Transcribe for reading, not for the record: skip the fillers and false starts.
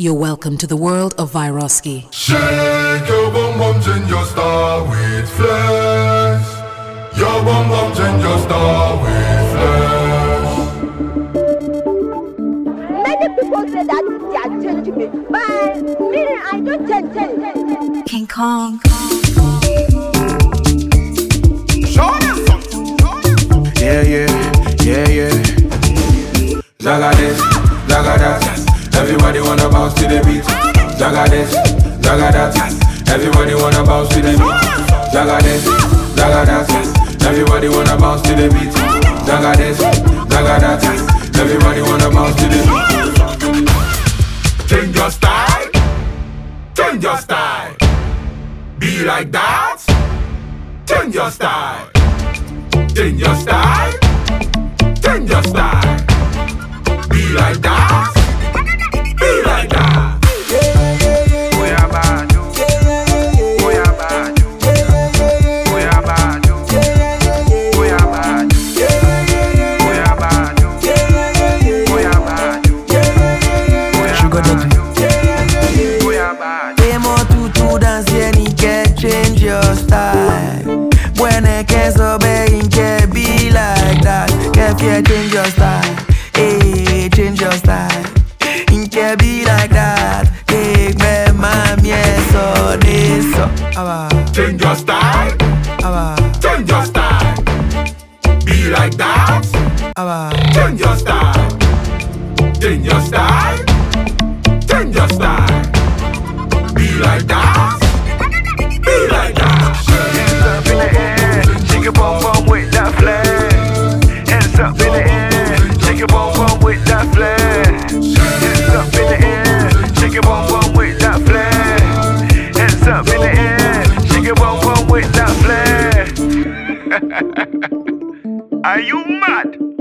You're welcome to the world of Vyroski. Shake your bum bum, change your star with flesh. Your bum bum, change your star with flesh. Many people say that they are changing me, but me, I don't change. King Kong. Yeah. Zaga this, zaga that. Everybody wanna bounce to the beat. Zaga this, zaga that. Everybody wanna bounce to the beat. Zaga this, zaga that. Everybody wanna bounce to the beat. Zaga this, zaga that. Everybody wanna bounce to the beat. Change your style, change your style. Be like that. Change your style, change your style, change your style. Be like that. Be like that. Change your style. When I can't obey, can be like that. Can't change your style. Hey, change your style. Can be like that. Hey, man, yes, so this. Change your style. Change your style. Be like that. Change your style. Change your style. Change your style. Be like that. Be like that. Hands up in the air, shake your bum bum with that flash. Hands up in the air, shake your bum bum with that flash. Hands up in the air, shake your bum bum with that flash. Hands up in the air, shake your bum bum with that flash. Are you mad?